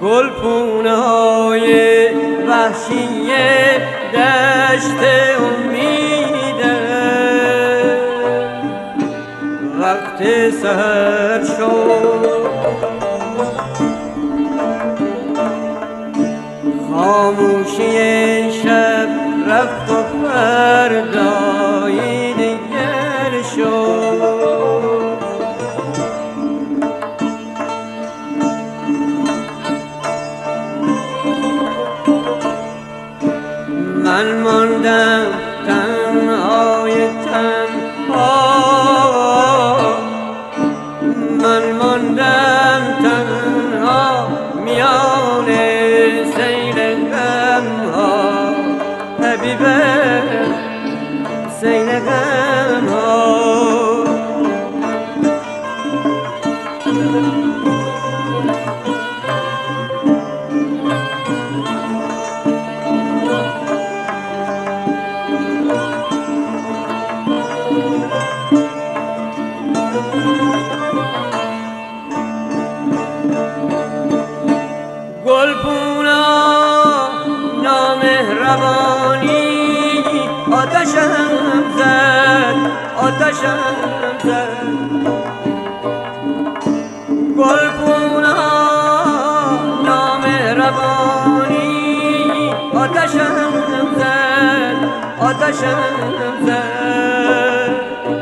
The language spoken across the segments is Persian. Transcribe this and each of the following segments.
گلپونه‌های وحشی دشت امیده وقت سحر شد خاموشی شب رفت و فردای دیگر شد من ماندم تنهای تنها من ماندم تنها میان سیل غم ها حبیبه سیل غم ها گلپونا نامهربانی آتشم زد گلپونا نامهربانی آتشم زد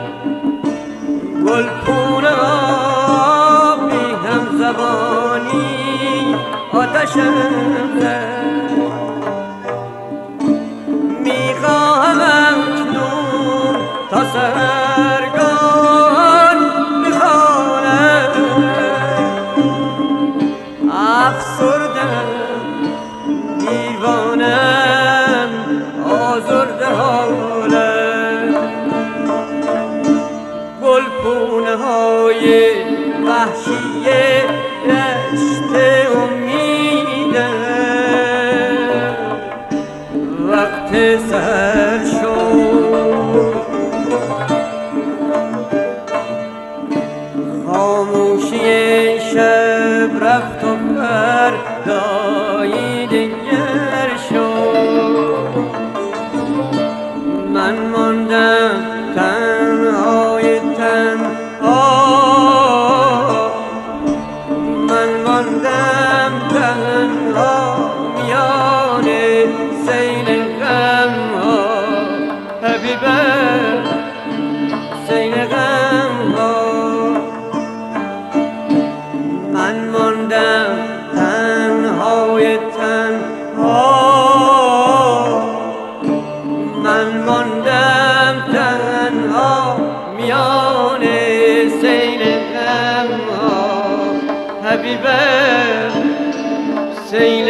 گلپونا بی هم زبانی آتشم زد میخواهم اکنون تا سحرگاه بخوانم افسردم دیوانم آزرده حالم گلپونه های وحشی دشت امیده وقت سحر شد خاموشی شب رفت و فردای دیگر شد من ماندم تنهای تنها من ماندم تنها میان سیل غم ها حبیبه سیل غم ها من ماندم تنهای تنها من ماندم تنها میان سیل غم ها حبیبه سیل